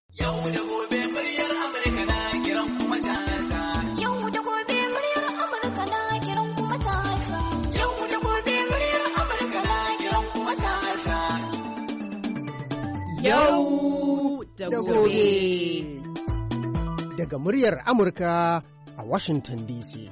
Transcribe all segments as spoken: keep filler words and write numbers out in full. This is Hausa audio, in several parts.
Yau da gobe muryar Amurka na kiran kuma matasa. Yau da gobe muryar Amurka na kiran kuma matasa. Yau da gobe muryar Amurka na kiran kuma matasa. Yau da gobe. Daga muryar Amurka a Washington D C.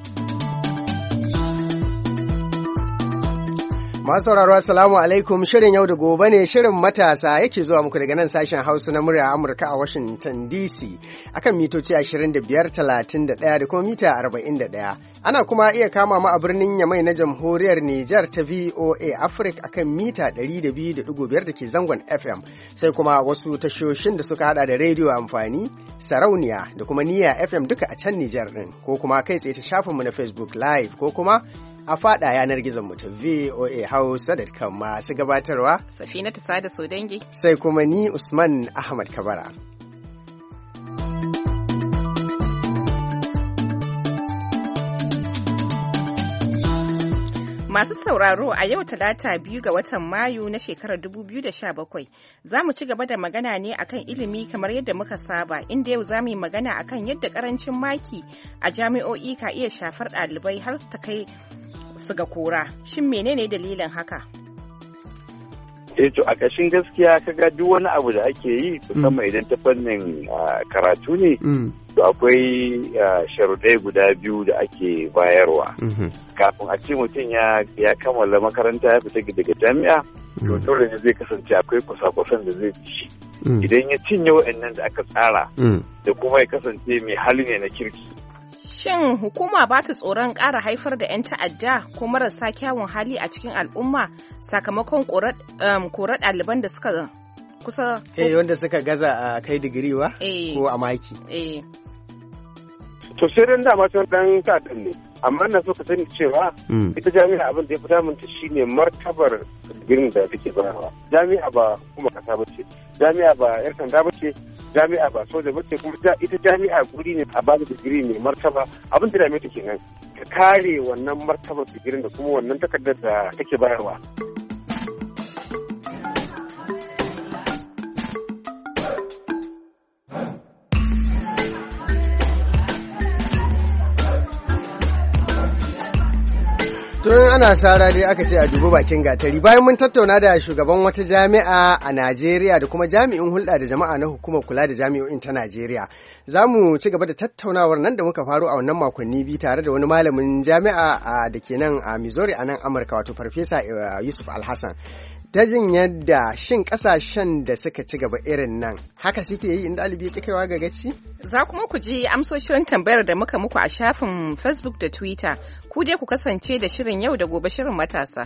Masu sauraro assalamu alaikum, shirin yau da gobe ne, shirin matasa yake zuwa muku daga nan sashen Hausa na murya Amurka a Washington D C akan mitoci ashirin da biyar, talatin da ɗaya da kuma mita arba'in da ɗaya. Ana kuma iya kama mu a birnin Yamai na Jamhuriyar Nijar ta V O A Africa akan mita ɗari da biyu da ɗigo biyar da ke zangon F M, sai kuma wasu tashoshin da suka hada da rediyo amfani, sarauniya da kuma niyya F M duka a can Nijar ɗin, ko kuma kai tsaye ta shafinmu na Facebook Live ko kuma a fada yanar gizon mu ta V O A Hausa dot com. Masu gabatarwa Safinatu Sada Sodangi, sai kuma ni Usman Ahmad Kabara. Masu sauraro, a yau talata biyu ga watan Mayu na shekarar dubu biyu da sha bakwai za mu ci gaba da magana ne akan ilimi kamar yadda muka saba, inda yau za mu yi magana akan yadda karancin maki a jami'o'i ka iya shafar ɗalibai har ta kai su ga kora. Shin menene dalilin haka? Eh to a ƙashin gaskiya kaga duk wani abu da ake yi musamman idan ta fannin karatu ne to akwai sharuɗai guda biyu da ake bayarwa kafin a ce mutum ya kammala makaranta ya fita daga jami'a to dole ne zai kasance akwai kusa-kusan da zai ci idan ya cinye waɗannan da aka tsara da kuma ya kasance mai hali ne na kirki. Shin hukuma ba ta tsoron ƙara haifar da 'yan ta'adda ko marasa kyawun hali a cikin al'umma sakamakon korar ɗaliban da suka kusa? Eh, wanda suka gaza a kai digiri wa? Ko a maki? Eh. To sai dan dama sun dan ta'addan ne, amma na so ka sani cewa ita jami'a abin da ya fi damunta shine martabar digirin da take bayarwa. Jami'a ba kuma kasa bace, jami'a ba yar sanda bace, jami'a ba soja bace, kuma ita jami'a guri ne a bada digiri mai martaba. Abin da dame ta kenan ka kare wannan martabar digirin da kuma wannan takardar da take bayarwa. Tun ana sara dai aka ce a dubi bakin gatari. Bayan mun tattauna da shugaban wata jami'a a Najeriya da kuma jami'in hulɗa da jama'a na hukumar kula da jami'o'in ta Najeriya, za mu ci gaba da tattaunawar nan da muka faro a wannan makonni biyu tare da wani malamin jami'a da ke nan a Missouri a nan Amurka, wato Farfesa Yusuf Alhassan. Ta jin yadda shin kasashen da suka ci gaba irin nan haka suke yi in ɗalibi ya kaiwa ga gaci? Za kuma ku ji amsoshin tambayar da muka muku a shafin Facebook da Twitter. Ku dai ku kasance da shirin yau da gobe, shirin matasa.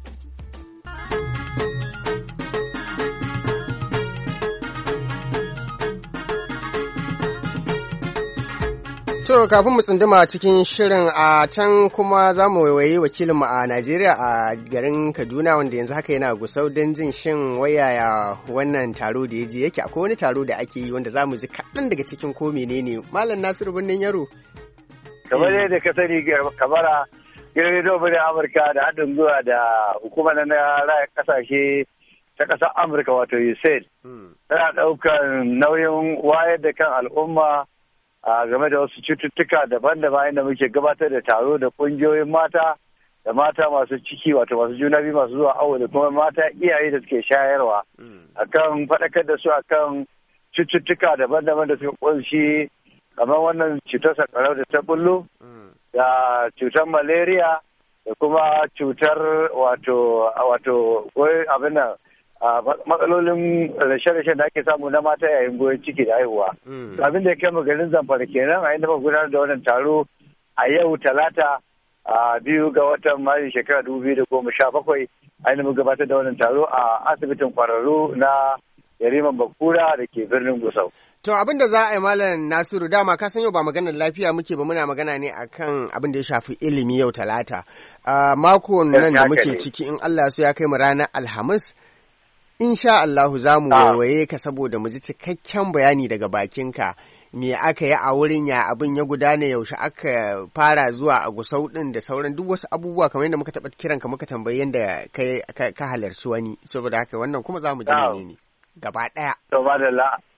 To kafin mu tsunduma cikin shirin, a can kuma za mu waiwayi wakilinmu a Najeriya a garin Kaduna wanda yanzu haka yana Gusau don jin shin wayaya wannan taro da ya je yake. Akwai wani taro da ake yi wanda za mu ji kaɗan daga cikin ko menene. Malam Nasiru Birnin Yaro. Kamar yadda ka sani Kabara, gidan rediyo birnin Amurka da haɗin gwiwa da hukumar na raya ƙasashe ta ƙasar Amurka wato U S A I D tana ɗaukar nauyin wayar da kan al'umma a game da wasu cututtuka daban-daban inda muke gabatar da taro da kungiyoyin mata da mata masu ciki wato masu juna biyu masu zuwa awo da kuma mata iyaye da suke shayarwa akan faɗakar da su akan cututtuka daban-daban da suka kunshi kamar wannan cutar sankarau da ta bullo da cutar malaria da kuma cutar wato wato abin nan matsalolin rashe-rashe da ake samu na mata yayin goyon ciki da haihuwa. Abin da ya kai garin Zamfara kenan a inda muka gudanar da wannan taro a yau talata a biyu ga watan Mayu shekara dubu biyu da goma sha bakwai a inda muka gabatar da wannan taro a asibitin kwararru na Yariman Bakura da ke birnin Gusau. To abin da za a yi Malam Nasiru, dama ka san yau ba maganar lafiya muke ba, muna magana ne akan abin da ya shafi ilimi yau talata. Mako nan da muke ciki in Allah so ya kai mu ranar Alhamis. Insha Allahu za mu waiwaye ka saboda mu ji cikakken bayani daga bakinka. Me aka yi a wurin, ya abin ya gudana, yaushe aka fara zuwa a Gusau din da sauran duk wasu abubuwa kamar yadda muka taɓa kiranka muka tambayi yadda ka halarci wani, saboda haka wannan kuma za mu ji ne gaba ɗaya. To madalla,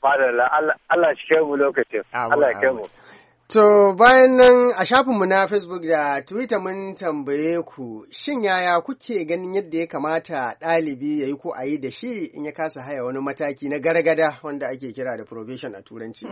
Madalla Allah shi kai mu lokacin. Allah ya kai mu. To bayan nan a shafinmu na Facebook da Twitter mun tambaye ku shin yaya kuke ganin yadda ya kamata ɗalibi ya yi ko a yi da shi in ya kasa haya wani mataki na gargada wanda ake kira da probation a turanci.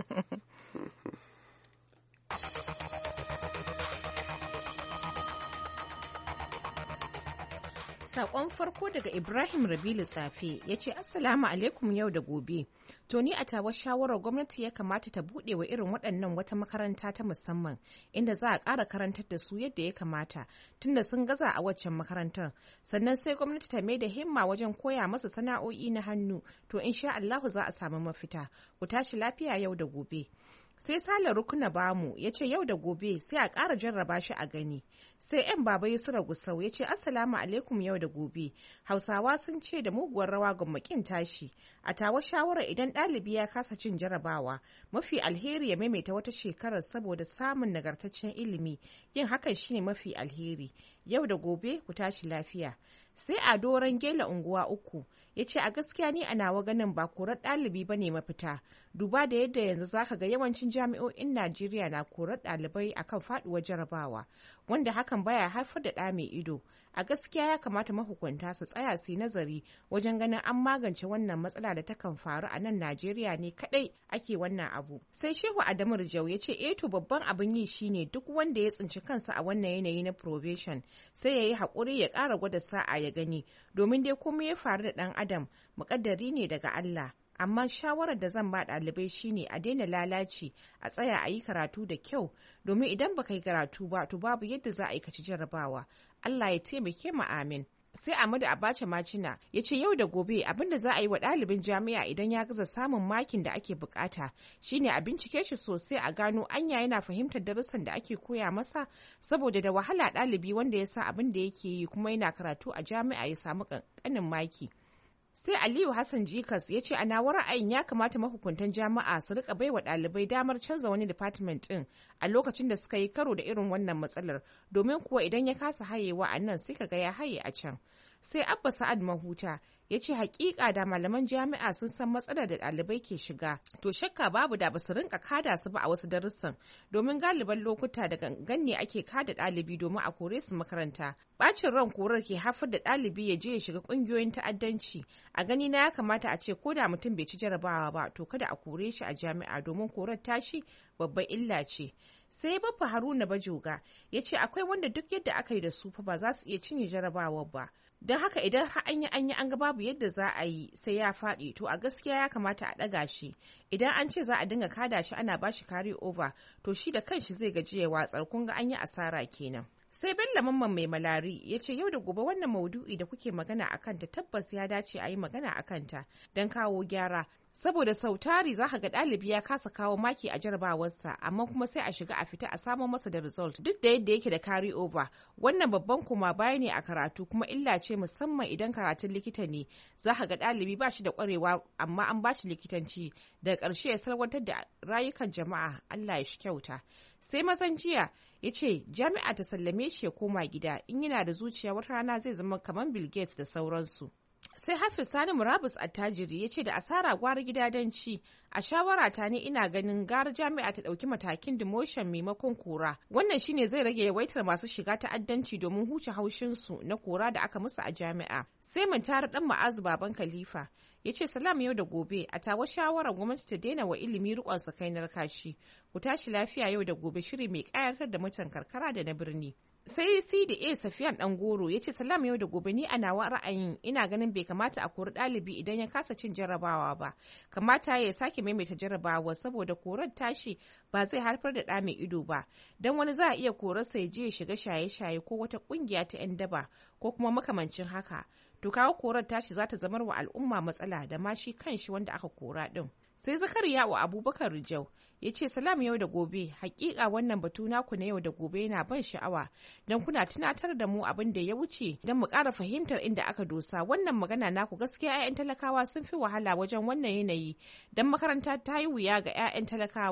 Sakon farko daga Ibrahim Rabilu Tsafe ya ce Assalamu alaikum yau da gobe. To ni a tawa shawarar gwamnati ya kamata ta buɗe wa irin waɗannan wata makaranta ta musamman inda za a ƙara karantar da su yadda ya kamata tunda sun gaza a waccan makarantar. Sannan sai gwamnati ta mai da himma wajen koya masa sana'o'i na hannu. To insha Allahu za a samu mafita. Ku tashi lafiya yau da gobe. Sai Sale Rukuna Bamu ya ce yau da gobe sai a ƙara jarraba shi a gani. Sai 'yan baba Yusra Gusau ya ce Assalamu alaikum yau da gobe. Hausawa sun ce da muguwar rawa gwammakin tashi. A tawa shawara idan ɗalibi ya kasa cin jarrabawa mafi alheri ya maimaita wata shekarar saboda samun nagartaccen ilimi. Yin hakan shine mafi alheri. Yau da gobe ku tashi lafiya. Sai a doron gela unguwa uku ya ce a gaskiya ni a nawa ganin ba korar ɗalibi ba ne mafita. Duba da yadda yanzu zaka ga yawancin jami'o'in Najeriya na korar ɗalibai akan faɗuwar jarabawa wanda hakan baya haifar da ɗa mai ido. A gaskiya ya kamata mahukunta su tsaya su yi nazari wajen ganin an magance wannan matsala da takan faru a nan Najeriya ne kaɗai ake wannan abu. Sai Shehu Adamu Rijau ya ce eh to babban abin yi shine duk wanda ya tsinci kansa a wannan yanayi na probation sai ya yi haƙuri ya ƙara gwada sa'a ya gani domin dai komai ya faru da ɗan adam muƙaddari ne daga Allah. Amma shawarar da zan ba ɗalibai shine a daina lalaci a tsaya a yi karatu da kyau domin idan baka yi karatu ba to babu yadda za a yi kaci jarrabawa. Allah ya taimake mu amin. Sai Ahmadu Abacha Macina ya ce yau da gobe abinda za a yi wa ɗalibin jami'a idan ya gaza samun makin da ake bukata shine a bincike shi sosai a gano anya yana fahimtar darussan da ake koya masa saboda da wahala ɗalibi wanda ya sa abin da yake yi kuma yana karatu a jami'a ya samu ƙanƙanin maki. Sai Aliyu Hassan Jikas ya ce a nawa ra'ayin ya kamata mahukuntan jami'a su rika baiwa ɗalibai damar canza wani department ɗin a lokacin da suka yi karo da irin wannan matsalar domin kuwa idan ya kasa hayewa a nan sai kaga ya haye a can. Sai Abba Sa'ad Mahuta ya ce hakika da malaman jami'a sun san matsalar da ɗalibai ke shiga to shakka babu da basu rinka kada su ba a wasu darussan domin galiban lokuta da gangan ne ake kada ɗalibi domin a kore su makaranta. Bacin ran korar ke haifar da ɗalibi ya je ya shiga ƙungiyoyin ta'addanci. A gani na ya kamata a ce ko da mutum bai ci jarabawa ba to kada a kore shi a jami'a domin korar tashi babbar illa ce. Sai Baffa Haruna Bajoga ya ce akwai wanda duk yadda aka yi da su fa ba za su iya cinye jarabawar ba. Don haka idan har an yi an yi an ga babu yadda za a yi sai ya faɗi to a gaskiya ya kamata a ɗaga shi. Idan an ce za a dinga kada shi ana ba shi carry over to shi da kanshi zai gaji ya watsar kun ga an yi asara kenan. Sai Bello Mamman Mai Malari ya ce yau da gobe wannan maudu'i da kuke magana a kanta tabbas ya dace a yi magana a kanta don kawo gyara. Saboda sau tari za ka ga ɗalibi ya kasa kawo maki a jarabawarsa amma kuma sai a shiga a fita a samo masa da result duk da yadda yake da carry over. Wannan babban kuma baya ne a karatu kuma illa ce musamman idan karatun likita ne za ka ga ɗalibi ba shi da ƙwarewa amma an ba shi likitanci daga ƙarshe ya salwantar da rayukan jama'a. Allah ya shi kyauta. Sai mazan jiya ya ce jami'a ta sallame shi ya koma gida in yana da zuciya wata rana zai zama kamar Bill Gates da sauransu. Sai Hafiz Sani Murabus Attajiri ya ce da asara gwara gidadanci a shawara ta ne ina ganin gara jami'a ta ɗauki matakin demotion maimakon kora wannan shine zai rage yawaitar masu shiga ta'addanci domin huce haushinsu na kora da aka musu a jami'a. Sai mun tara dan Ma'azu Baban Khalifa ya ce salam yau da gobe a tawa shawarar gwamnati ta daina wa ilimi rikon sakainar kashi. Ku tashi lafiya yau da gobe shiri mai ƙayatar da mutan karkara da na birni. Sai C da A Safiyan Dangoro ya ce salam yau da gobe ni a nawa ra'ayin ina ganin bai kamata a kori ɗalibi idan ya kasa cin jarabawa ba. Kamata ya sake maimaita jarabawa saboda korar tashi ba zai haifar da ɗa mai ido ba. Don wani za a iya korarsa ya je ya shiga shaye-shaye ko wata ƙungiya ta 'yan daba ko kuma makamancin haka. To kawo korar tashi za ta zamar wa al'umma matsala da ma shi kanshi wanda aka kora ɗin. Sai Zakariya wa Abubakar Rijau ya ce salam yau da gobe hakika wannan batu naku na yau da gobe yana ban sha'awa don kuna tunatar da mu abin da ya wuce don mu ƙara fahimtar inda aka dosa. Wannan magana naku gaskiya 'ya'yan talakawa sun fi wahala wajen wannan yanayi don makaranta ta yi wuya ga 'ya'yan talakawa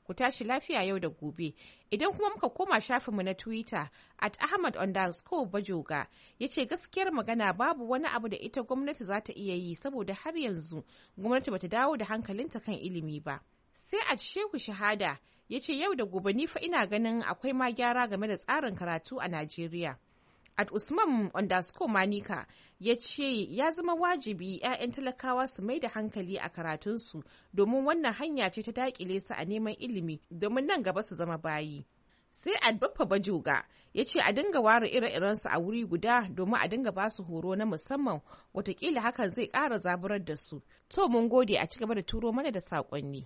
Ku tashi lafiya yau da gobe. Idan kuma muka koma shafinmu na Twitter, at Ahmad underscore Bajoga ya ce gaskiyar magana babu wani abu da ita gwamnati za ta iya yi saboda har yanzu gwamnati bata dawo da hankalinta kan ilimi ba. Sai at Shehu Shahada ya ce yau da gobe ni fa ina ganin akwai ma gyara game da tsarin karatu a Najeriya. At Usman underscore Manika ya ce ya zama wajibi 'ya'yan talakawa su mai da hankali a karatunsu domin wannan hanya ce ta dakile su a neman ilimi domin nan gaba su zama bayi. Sai at Baffa Bajoga ya ce a dinga ware ire-irensu a wuri guda domin a dinga ba su horo na musamman, watakila hakan zai ƙara zaburar da su. To mun gode, a ci gaba da turo mana da saƙonni.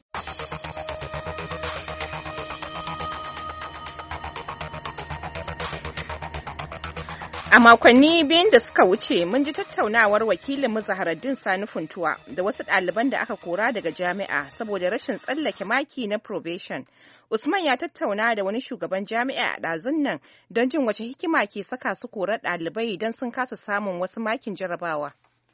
A makonni biyun da suka wuce mun ji tattaunawar wakilin mu Zaharaddin Sani Funtuwa da wasu ɗaliban da aka kora daga jami'a saboda rashin tsallake maki na probation. Usman ya tattauna da wani shugaban jami'a a ɗazun nan don jin wace hikima ke saka su korar ɗalibai don sun kasa samun wasu makin jarabawa.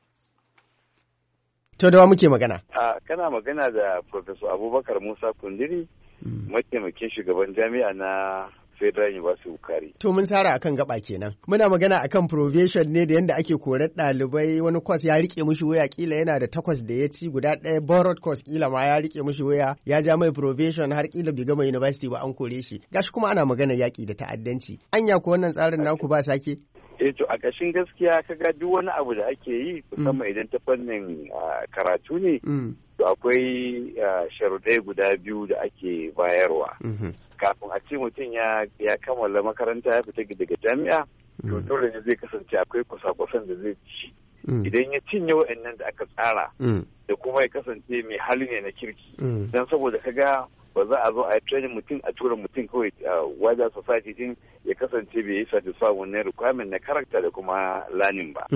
To da wa muke magana? A kana magana da Professor Abubakar Musa Kundiri, mataimakin shugaban jami'a na Federal University Ukari. To mun sara akan gaba kenan. Muna magana akan probation ne da yanda ake korar ɗalibai, wani course ya rike mishi waya, kila yana da takwas da ya ci guda ɗaya borrowed course kila ma ya rike mishi waya, ya ja mai probation har kila bai gama university ba an kore shi. Gashi kuma ana magana yaki da ta'addanci. Anya ko wannan tsarin naku ba sake? Eh to a ƙashin gaskiya kaga duk wani abu da ake yi musamman idan ta fannin karatu ne to akwai sharuɗai guda biyu da ake bayarwa. Kafin a ce mutum ya kammala makaranta ya fita daga jami'a to dole ne zai kasance akwai kusa-kusan da zai ci. Idan ya cinye waɗannan da aka tsara da kuma ya kasance mai hali ne na kirki. Don saboda kaga ba za a zo a yi training mutum a tura mutum kawai wider society din ya kasance bai yi satisfy wannan requirement na character da kuma learning ba.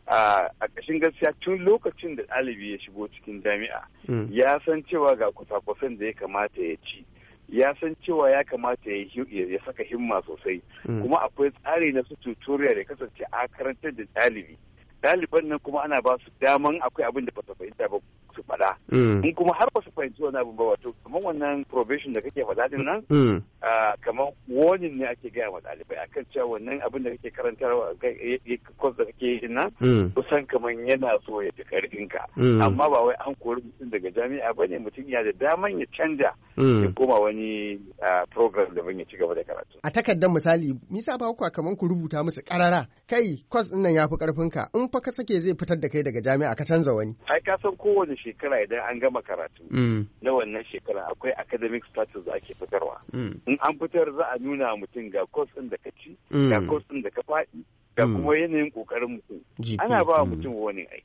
A ƙashin gaskiya tun lokacin da ɗalibi ya shigo cikin jami'a ya san cewa ga kusa-kusan da ya kamata ya ci. Ya san cewa ya kamata ya saka himma sosai kuma akwai tsari na su tutorial da kasance a karantar da ɗalibi. Ɗaliban nan kuma ana ba su daman akwai abin da ba su fahimta ba su faɗa. In kuma har ba su fahimci wani abin ba wato kamar wannan probation da kake faɗa din nan kamar warning ne ake gaya wa ɗalibai akan cewa wannan abin da kake karantarwa kwas da kake yi nan kusan kamar yana so ya fi ƙarfin ka. Amma ba wai an kori mutum daga jami'a ba ne, mutum ya da daman ya canja ya koma wani program da ban ya ci gaba da karatu. A takardar misali, misa ba ku kamar ku rubuta musu ƙarara kai kwas ɗin nan ya fi ƙarfin ka, in fa ka sake zai fitar da kai daga jami'a ka canza wani. Ai ka san kowane shekara idan an gama karatu na wannan shekara akwai academic status da ake fitarwa. In an fitar za a nuna mutum ga course ɗin da ka ci, ga course ɗin da ka faɗi, ga kuma yanayin kokarin mutum. Ana ba mutum wani ai.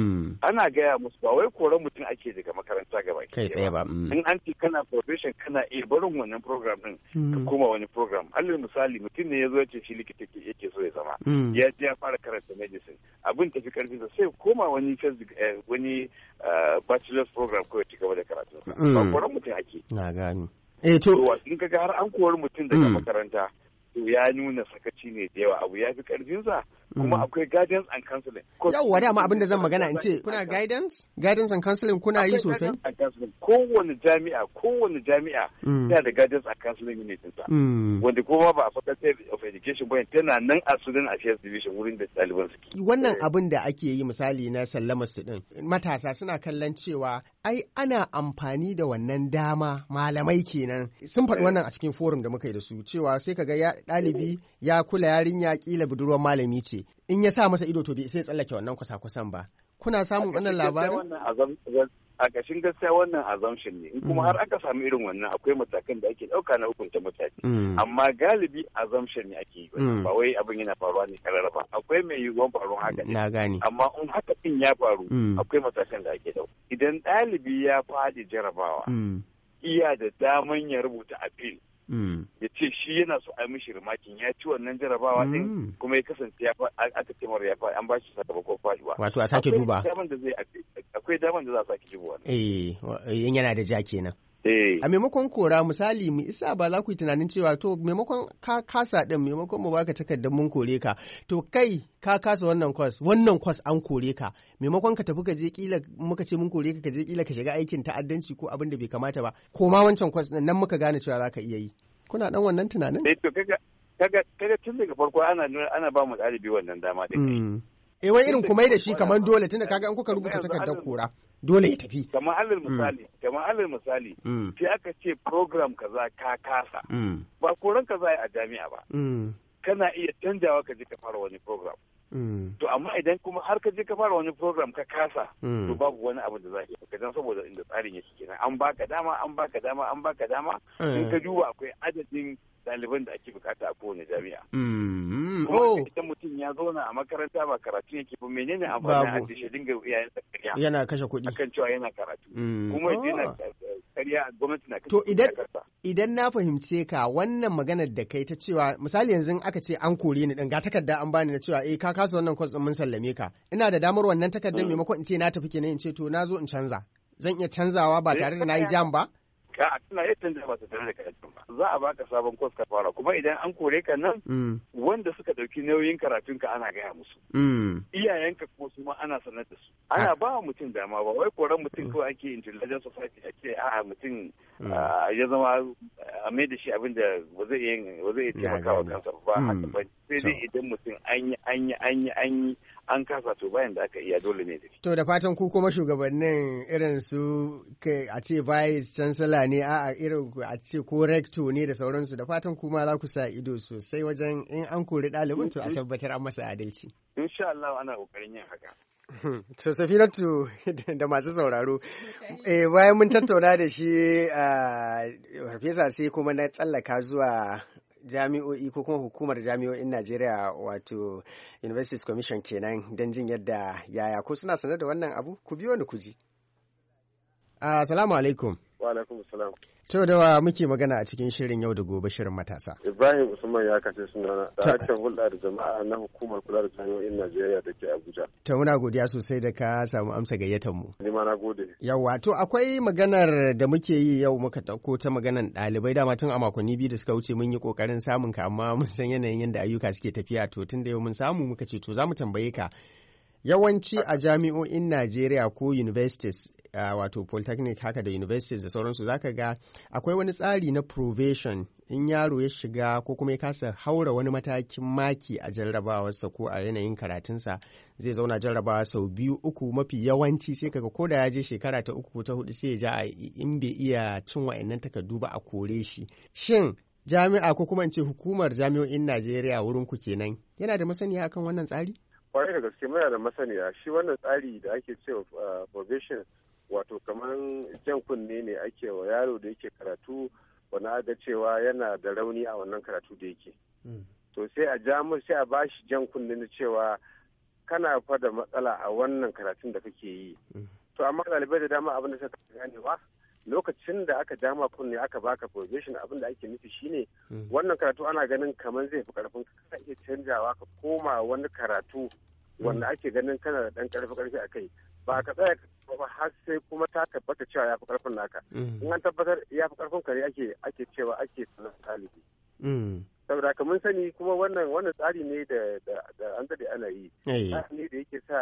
Ana gaya musu ba wai koran mutum ake daga makaranta gaba kai tsaye ba. In an ce kana probation kana iya barin wannan program din ka koma wani program. Alal misali mutum ne ya zo ya ce shi likita yake so ya zama. Ya je ya fara karanta medicine. Abin tafi karfi sa sai koma wani wani bachelor's program ko ya ci gaba da karatu. Ba koran mutum ake. Na gani. Eh to in kaga har an kori mutum daga makaranta to ya nuna sakaci ne da yawa, abu ya fi karfinsa kuma akwai guidance and counseling. Yawwa dama abin da zan magana in ce kuna guidance guidance and counseling kuna yi sosai. Kowane jami'a kowane jami'a yana da guidance and counseling unit ɗinsa wanda kuma ba a faculty of education ba tana nan a student affairs division wurin da ɗaliban suke. Wannan abin da ake yi misali na sallamar su din matasa suna kallon cewa ai ana amfani da wannan dama, malamai kenan sun faɗi wannan a cikin forum da muka yi da su cewa sai kaga ya ɗalibi ya kula yarinya kila budurwar malami ce, in ya sa masa ido to bai sai tsallake wannan kwasa-kwasan ba. Kuna samun wannan labarin? A ƙashin gaskiya wannan assumption ne, in kuma har aka samu irin wannan akwai matakan da ake ɗauka na hukunta mutane. Amma galibi assumption ne ake yi, ba wai abin yana faruwa ne karara ba. Akwai mai yiwuwan faruwa haka ne. Na gane. Amma in haka ɗin ya faru akwai matakan da ake ɗauka. Idan ɗalibi ya faɗi jarabawa, iya da daman ya rubuta appeal. Ya ce shi yana so a yi mishi rimakin ya ci wannan jarabawa din kuma ya kasance ya aka ce mara ya fa an ba shi sakamakon faduwa. Wato a sake duba. Akwai daman da zai akwai daman da za a sake duba. Eh, in yana da ja kenan. a maimakon kora misali mu isa ba za ku yi tunanin cewa to maimakon ka kasa din maimakon mu baka takardar mun kore ka to kai ka kasa wannan kwas wannan kwas an kore ka maimakon ka tafi ka je kila muka ce mun kore ka ka je kila ka shiga aikin ta'addanci ko abin da bai kamata ba ko ma wancan kwas din nan muka gane cewa za ka iya yi kuna dan wannan tunanin eh to kaga kaga kaga tun daga farko ana ana ba mu ɗalibi wannan dama din eh wai irin kuma da shi kamar dole tunda kaga an kuka rubuta takardar kora dole ya tafi kamar alal misali kamar alal misali sai aka ce program kaza ka kasa ba koran kaza a jami'a ba kana iya canjawa ka je ka fara wani program to amma idan kuma har ka je ka fara wani program ka kasa to babu wani abu da za ka yi ka dan saboda inda tsarin yake kenan an baka dama an baka dama an baka dama in ka duba akwai adadin ɗaliban da ake bukata a kowane jami'a. Kuma idan mutum ya zauna a makaranta ba karatu yake ba menene amfani a dishe dinga iyayen sa ƙarya. Yana kashe kuɗi. Akan cewa yana karatu. Kuma yana ƙarya gwamnati na kashe To idan idan na fahimce ka wannan maganar da kai ta cewa misali yanzu aka ce an kore ni din ga takarda an bani na cewa eh ka kasa wannan kwas mun sallame ka. Ina da damar wannan takardar maimakon in ce na tafi kenan in ce to na zo in canza. Zan iya canzawa ba tare da na yi jam ba? a tana iya canza ba ta tare da karatun ba za a baka sabon kwas ka fara kuma idan an kore ka nan wanda suka dauki nauyin karatun ka ana gaya musu iyayenka kuma su ma ana sanar da su ana ba mutum dama ba wai koran mutum kawai ake intelligent society a ce a'a mutum ya zama a mai da shi abin da ba zai iya ba zai iya taimakawa kansa ba haka ba sai dai idan mutum an yi an yi an yi an yi an kasa to bayan da aka iya dole ne da to da fatan ku kuma shugabannin irin su a ce vice chancellor ne a irin a ce ko rector ne da sauransu da fatan kuma za ku sa ido sosai wajen in an kori ɗalibin to a tabbatar an masa adalci. Insha Allah ana kokarin yin haka. To Safinatu da masu sauraro eh bayan mun tattauna da shi a farfesa sai kuma na tsallaka zuwa jami'o'i ko kuma hukumar jami'o'in Najeriya wato Universities Commission kenan don jin yadda yaya ko suna sanar da wannan abu ku biyo ni ku ji. Assalamu alaikum. Wa alaikum salam. To da wa muke magana a cikin shirin yau da gobe shirin matasa. Ibrahim Usman ya kace sunana daraktan hulɗa da jama'a na hukumar kula da jami'o'in Najeriya da ke Abuja. Ta muna godiya sosai da ka samu amsa gayyatar mu. Ni ma na gode. Yawwa to akwai maganar da muke yi yau muka dauko ta maganar ɗalibai dama tun a makonni biyu da suka wuce mun yi kokarin samun ka amma mun san yanayin yadda ayyuka suke tafiya to tun da yau mun samu muka ce to za mu tambaye ka. Yawanci a jami'o'in Najeriya ko universities uh, wato polytechnic haka da universities da sauransu zaka ga akwai wani tsari na probation in yaro ya shiga ko kuma ya kasa haura wani matakin maki a jarrabawarsa ko a yanayin karatunsa zai zauna jarrabawa sau biyu uku mafi yawanci sai kaga ko da ya je shekara ta uku ta hudu sai ya ja in bai iya cin wa'annan takardu ba a kore shi. Shin jami'a ko kuma in ce hukumar jami'o'in Najeriya wurin ku kenan yana da masaniya akan wannan tsari? Kwarai da gaske muna da masaniya shi wannan tsari da ake cewa probation wato kamar jan kunne ne ake wa yaro da yake karatu wani aga cewa yana da rauni a wannan karatu da yake to sai a ja sai a bashi jan kunne na cewa kana fa da matsala a wannan karatun da kake yi to amma ɗalibai da dama abin da suka ganewa lokacin da aka jama kunne aka baka probation abin da ake nufi shine wannan karatu ana ganin kamar zai fi karfin ka iya canjawa ka koma wani karatu wanda ake ganin kana da dan karfi karfi a kai ba ka tsaya ba har sai kuma ta tabbata cewa ya fi karfin naka in an tabbatar ya fi karfin ka ne ake ake cewa ake sanar ɗalibi saboda haka mun sani kuma wannan wannan tsari ne da da an dade ana yi tsari ne da yake sa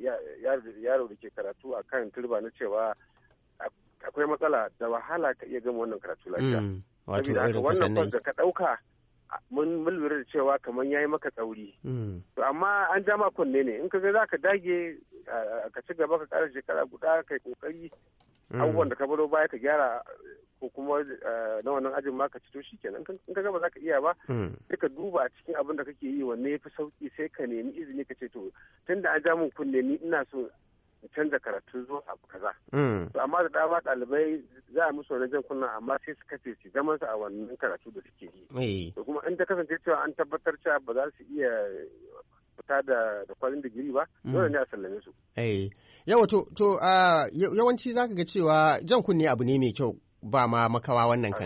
yaro da ke karatu a kan turba na cewa akwai matsala da wahala ka iya gama wannan karatu lafiya. Saboda haka wannan kwas da ka ɗauka mun lura da cewa kamar yayi maka tsauri. To amma an ja ma kunne ne in ka ga za ka dage ka ci gaba ka ƙara shekara guda kai kokari abubuwan da ka baro baya ka gyara ko kuma na wannan ajin ma ka ci to shikenan in ka ga ba za ka iya ba sai ka duba a cikin abin da kake yi wanne yafi sauki sai ka nemi izini ka ce to tunda an ja mun kunne ni ina so canza karatu zuwa abu kaza. To amma da dama ɗalibai za a musu wani jan kunna amma sai su kace su zaman su a wannan karatu da suke yi. To kuma in ta kasance cewa an tabbatar cewa ba za su iya fita da da kwalin digiri ba dole ne a sallame su. Eh yawa to to yawanci zaka ga cewa jan kunne abu ne mai kyau ba ma makawa wannan kan.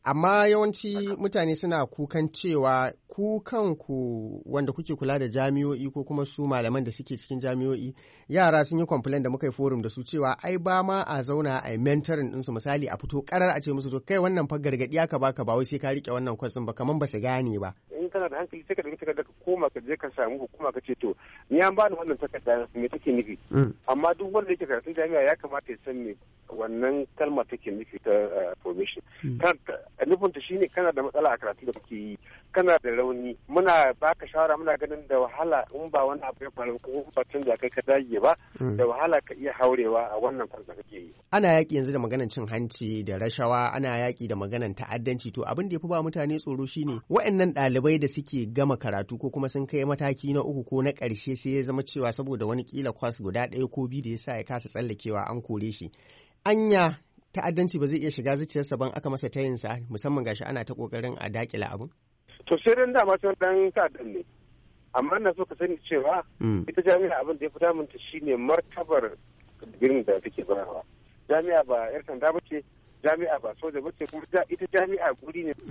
amma yawanci mutane suna kukan cewa ku kanku wanda kuke kula da jami'o'i ko kuma su malaman da suke cikin jami'o'i yara sun yi complain da muka yi forum da su cewa ai ba ma a zauna a yi mentoring ɗinsu misali a fito karar a ce musu to kai wannan fa gargaɗi aka baka ba wai sai ka rike wannan kwasin ba kaman ba su gane ba. In kana da hankali sai ka dauki takarda ka koma ka je ka samu hukuma ka ce to ni an bani wannan takarda me take nufi. Amma duk wanda yake karatun jami'a ya kamata ya san me wannan kalma take nufi ta formation. Nufinta shine kana da matsala a karatu da kake yi kana da rauni muna baka shawara muna ganin da wahala in ba wani abu ya faru ko ba canza kai ka dage ba da wahala ka iya haurewa a wannan farko da kake yi. Ana yaki yanzu da maganan cin hanci da rashawa ana yaki da maganan ta'addanci to abin da ya fi ba mutane tsoro shine waɗannan ɗalibai da suke gama karatu ko kuma sun kai mataki na uku ko na ƙarshe sai ya zama cewa saboda wani kila kwas guda ɗaya ko biyu da ya sa ya kasa tsallakewa an kore shi. Anya ta'addanci ba zai iya shiga zuciyarsa ban aka masa tayinsa musamman gashi ana ta kokarin a dakila abin. To sai dan dama sun dan ta'addan ne. Amma na so ka sani cewa ita jami'a abin da ya fi damunta shine martabar digirin da take bayarwa. Jami'a ba yar sanda ba ce, jami'a ba soja ba ce, kuma ita jami'a guri ne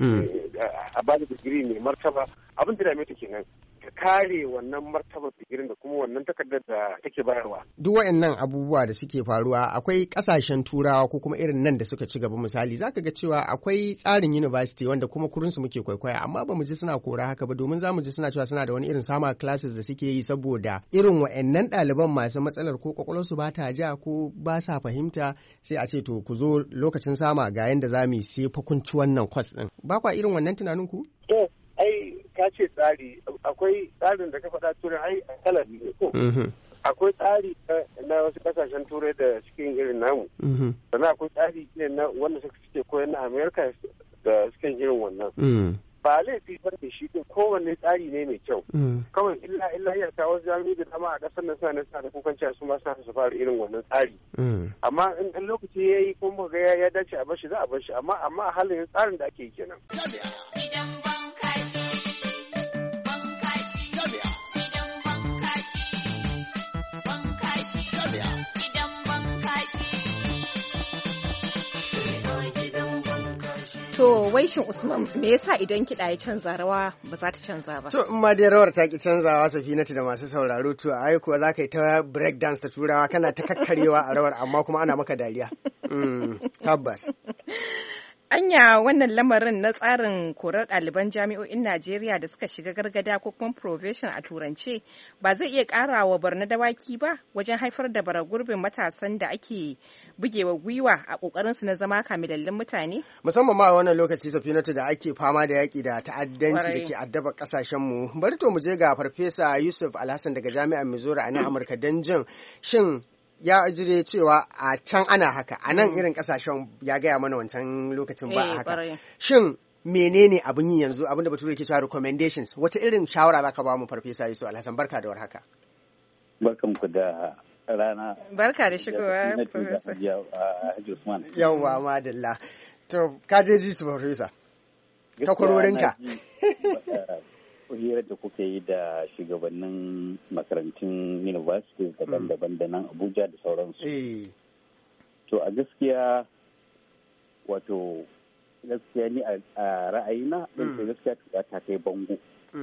a bada digiri ne martaba abin da dame ta kenan. Ka kare wannan martabar digirin da kuma wannan takardar da take bayarwa. Duk waɗannan abubuwa da suke faruwa akwai ƙasashen turawa ko kuma irin nan da suka ci gaba misali zaka ga cewa akwai tsarin university wanda kuma kurinsu muke kwaikwaya amma ba mu ji suna kora haka ba domin za mu ji suna cewa suna da wani irin sama classes da suke yi saboda irin waɗannan ɗaliban masu matsalar ko kwakwalwarsu ba ta ja ko ba sa fahimta sai a ce to ku zo lokacin sama ga yanda za mu yi sai fa kun ci wannan kwas ɗin. Ba kwa irin wannan tunanin ku? Ai ka ce tsari akwai tsarin da ka faɗa turai ai a kala biyu ko akwai tsari na wasu kasashen turai da suke yin irin namu sannan akwai tsari na wanda suke koyar na amerika da suke irin wannan ba laifi ba da shi din kowanne tsari ne mai kyau kawai illa illa ya ta wasu jami'ai da dama a ƙasar nan suna suna da kukan cewa su ma suna su fara irin wannan tsari amma in lokaci ya yi kuma ga ya dace a bashi za a bashi amma amma a halin tsarin da ake yi kenan. To wai shin Usman me yasa idan kiɗa ya canza rawa ba za ta canza ba? To in ma dai rawar ta ki canzawa Safinatu da masu sauraro to ai kuwa za ka yi ta break dance ta turawa kana ta kakkarewa a rawar amma kuma ana maka dariya. Tabbas. Anya wannan lamarin na tsarin korar ɗaliban jami'o'in Najeriya da suka shiga gargada ko kuma probation a turance ba zai iya ƙara wa barna dawaki ba wajen haifar da bara gurbin matasan da ake bugewa gwiwa a ƙoƙarinsu na zama kamilallin mutane? Musamman ma a wannan lokaci Safinatu da ake fama da yaƙi da ta'addanci da ke addaba ƙasashenmu. Bari to mu je ga Farfesa Yusuf Alhassan daga Jami'ar Missouri a nan Amurka don jin shin ya jire cewa a can ana haka a nan irin kasashen ya gaya mana wancan lokacin ba a haka shin menene abin yi yanzu abin da bature ke cewa recommendations wata irin shawara za ka ba mu Farfesa Yusuf Alhassan barka da warhaka. Barkan ku da rana. Barka da shigowa Farfesa. Yawwa madalla to ka je ji su Farfesa takwarorinka. hirar da kuke yi da shugabannin makarantun university daban-daban da nan Abuja da sauransu. To a gaskiya wato gaskiya ni a ra'ayina ɗin gaskiya ta kai bango.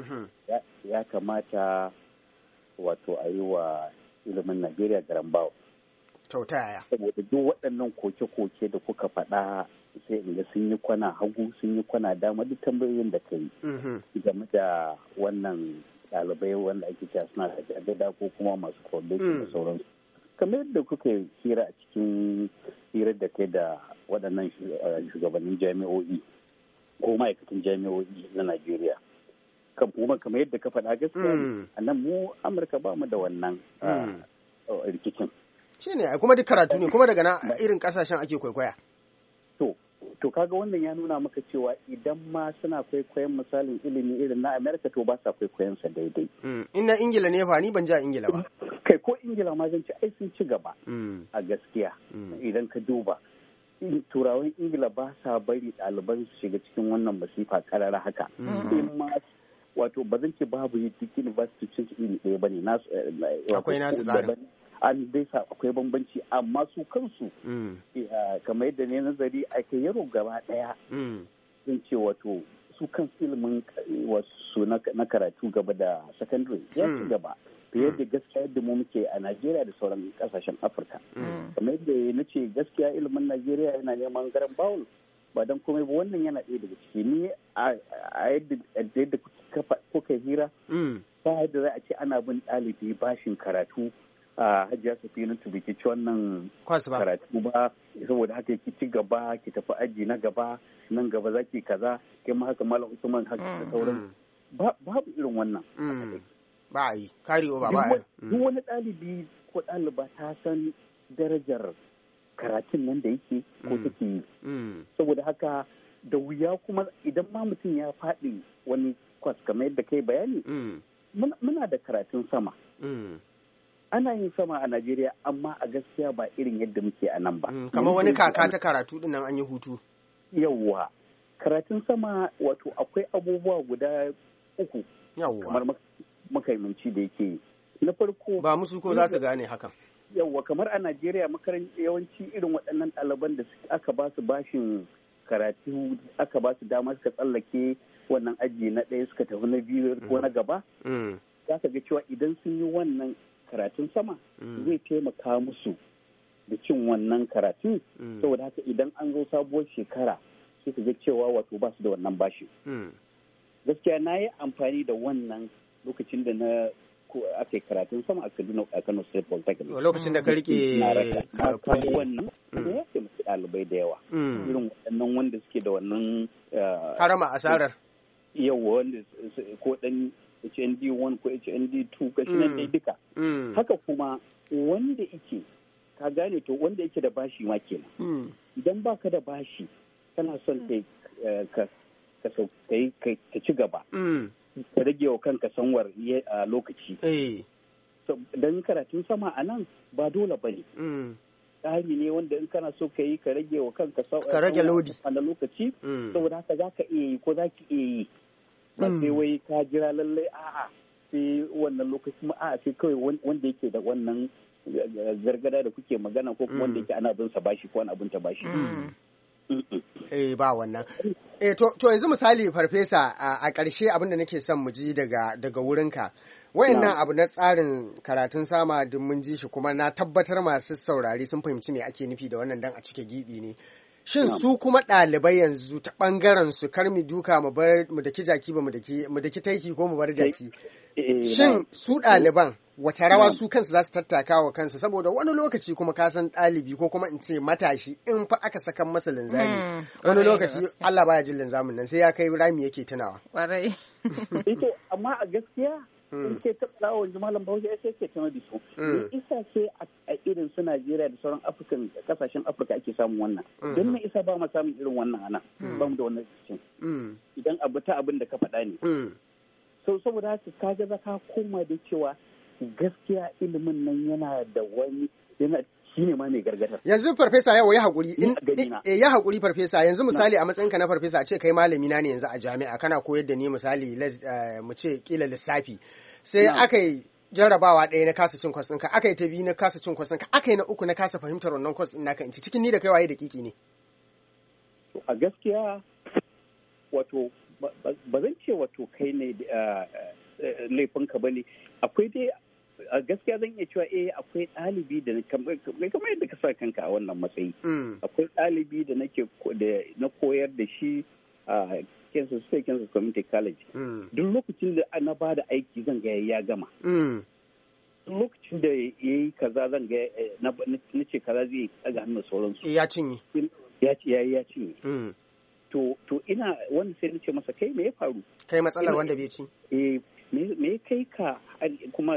Ya kamata wato a yi wa ilimin Najeriya garan bawa. Ta yaya? Saboda duk waɗannan koke-koke da kuka faɗa sai in ga sun yi kwana hagu sun yi kwana dama duk tambayoyin da ka yi game da wannan ɗalibai wanda ake cewa suna da jagada ko kuma masu foundation da sauransu. Kamar yadda kuka hira a cikin hirar da kai da waɗannan shugabannin jami'o'i ko ma'aikatan jami'o'i na Najeriya. Kuma kamar yadda ka faɗa gaskiya a nan mu Amurka ba mu da wannan rikicin. Shi ne kuma duk karatu ne kuma daga na irin kasashen ake kwaikwaya. To, to kaga wannan ya nuna maka cewa idan ma suna kwaikwayon misalin ilimi irin na Amerika to ba sa kwaikwayon sa daidai. In na Ingila ne fa ni ban ji a Ingila ba. Kai ko Ingila ma zan ci ai sun ci gaba a gaskiya idan ka duba. Turawan Ingila ba sa bari ɗaliban su shiga cikin wannan masifa karara haka. In ma wato ba zan ce babu yi cikin university cin iri ɗaya ba ne. Akwai nasu tsarin. An dai sa akwai bambanci amma su kansu kamar yadda ne nazari ake yaro gaba daya zan ce wato su kan ilimin wasu na karatu gaba da secondary ya ci gaba fiye da gaskiya yadda mu muke a Najeriya da sauran kasashen Afirka. Kamar yadda na ce gaskiya ilimin Najeriya yana neman garan bawul ba don komai ba wannan yana ɗaya daga ciki ni a yadda kuka hira ba yadda za a ce ana bin ɗalibi bashin karatu a Hajiya Safina biki ci wannan karatu ba saboda haka ki ci gaba ki tafi aji na gaba nan gaba za ki kaza kai ma haka Malam Usman haka da sauran babu irin wannan ba yi kari ba ba duk wani ɗalibi ko ɗaliba ta san darajar karatun nan da yake ko take yi saboda haka da wuya kuma idan ma mutum ya faɗi wani kwas kamar yadda kai bayani muna da karatun sama ana yin sama a Najeriya amma a gaskiya ba irin yadda muke a nan ba kamar wani kaka ta karatu din nan an yi hutu yawwa karatun sama wato akwai abubuwa guda uku kamar makaimanci da yake na farko ba musu ko za su gane hakan yawwa kamar a Najeriya makarantar yawanci irin waɗannan ɗaliban da aka ba su bashin karatu aka ba su dama suka tsallake wannan aji na ɗaya suka tafi na biyu ko na gaba za ka ga cewa idan sun yi wannan karatun sama zai taimaka musu da cin wannan karatun saboda haka idan an zo sabuwar shekara sai ka ga cewa wato ba su da wannan bashi gaskiya na yi amfani da wannan lokacin da na aka yi karatun sama a Kaduna a Kano State Polytechnic. Lokacin da ka rike kwali wannan ya ce musu ɗalibai da yawa. Irin waɗannan wanda suke da wannan harama asarar. Yawa wanda ko ɗan H N D one ko H N D two kashi nan dai duka. Haka kuma wanda yake ka gane to wanda yake da bashi ma kenan. Idan baka da bashi kana son ka ka ci gaba. Ka rage wa kanka sanwar a lokaci. Don karatun sama a nan ba dole ba ne. Tsari ne wanda in kana so ka yi ka rage wa kanka ka rage lodi a lokaci. Saboda haka za ka iya yi ko za ki iya yi. Ba sai wai ka jira lallai a'a sai wannan lokaci ma a'a sai kawai wanda yake da wannan gargada da kuke magana ko kuma wanda yake ana bin sa bashi ko wani abin ta bashi. Eh ba wannan. Eh to to yanzu misali farfesa a ƙarshe abin da nake son mu ji daga daga wurinka. Wayannan abu na tsarin karatun sama duk mun ji shi kuma na tabbatar masu saurari sun fahimci me ake nufi da wannan dan a cike gibi ne. Shin su kuma ɗalibai yanzu ta ɓangaren su kar mu duka mu bar mu daki jaki ba mu daki mu daki taiki ko mu bar jaki. Shin su ɗaliban wace rawa su kansu za su tattaka wa kansu saboda wani lokaci kuma ka san ɗalibi ko kuma in ce matashi in fa aka saka masa linzami wani lokaci Allah baya jin linzamin nan sai ya kai rami yake tunawa. Kwarai. Ito amma a gaskiya in ke taɓa wa malam Bahaushe sai ke tana da su. Isa sai a irin su Najeriya da sauran Afirkan kasashen Afirka ake samun wannan. Don me isa ba mu samun irin wannan ana ba mu da wannan cikin. Idan abu ta abin da ka faɗa ne. So saboda haka kaga za ka koma da cewa gaskiya ilimin nan yana da wani yana shi ne ma mai gargada. Yanzu farfesa yawa ya haƙuri ya haƙuri farfesa yanzu misali a matsayinka na farfesa a ce kai malami na ne yanzu a jami'a kana koyar da ni misali mu ce kila lissafi sai aka yi jarrabawa ɗaya na kasa cin kwas ɗinka aka yi ta biyu na kasa cin kwas ɗinka aka yi na uku na kasa fahimtar wannan kwas ɗin naka in ci cikin ni da kai waye da kiki ne. A gaskiya wato ba zan ce wato kai ne laifinka ba ne akwai dai a gaskiya zan iya cewa eh akwai ɗalibi da kamar yadda ka sa kanka a wannan matsayi akwai ɗalibi da nake da na koyar da shi a Kansas State Kansas Community College duk lokacin da na ba da aiki zan ga ya gama duk lokacin da ya yi kaza zan ga na ce kaza zai tsaga hannun sauransu ya cinye ya ci ya ya cinye to to ina wanda sai na ce masa kai me ya faru kai matsalar wanda bai ci eh me kai ka kuma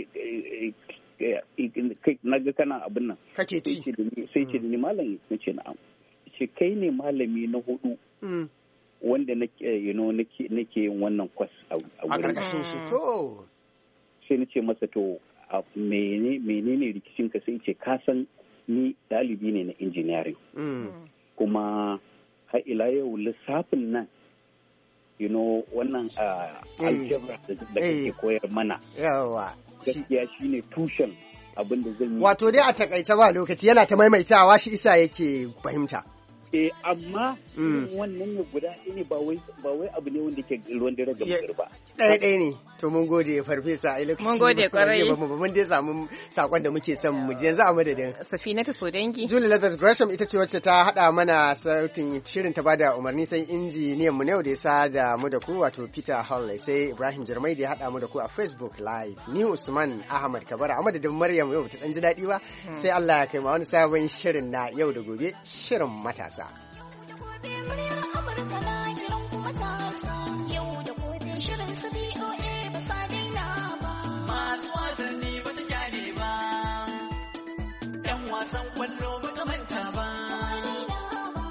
na ga kana abin nan kake ci sai ce ni malam na ce na'am ce kai ne malami na hudu wanda nake you know nake nake yin wannan kwas a wurin shi to sai na ce masa to menene menene rikicin ka sai ce ka san ni dalibi ne na engineering kuma har ila yau lissafin nan you know wannan algebra da kake koyar mana yawa gaskiya shine tushen abin da zan yi wato dai a takaice ba lokaci yana ta maimaitawa shi isa yake fahimta Eh amma wannan ne guda ɗaya ne ba wai ba wai abu ne wanda ke ruwan dare ga mutum ba. Ɗaya ɗaya ne. To mun gode farfesa a lokacin. Mun gode kwarai. Mun dai samu sakon da muke son mu ji yanzu a madadin. Safinatu Sodangi. Julie Leathers Gresham ita ce wacce ta haɗa mana sautin shirin ta bada umarni sai injiniyan mu ne da ya sa da mu da ku wato Peter Hall sai Ibrahim Jarmai da ya haɗa mu da ku a Facebook Live. Ni Usman Ahmad Kabara a madadin Maryam yau ta ɗan ji daɗi ba sai Allah ya kai ma wani sabon shirin na yau da gobe shirin matasa. Muryar Amurka na kiran kuma ta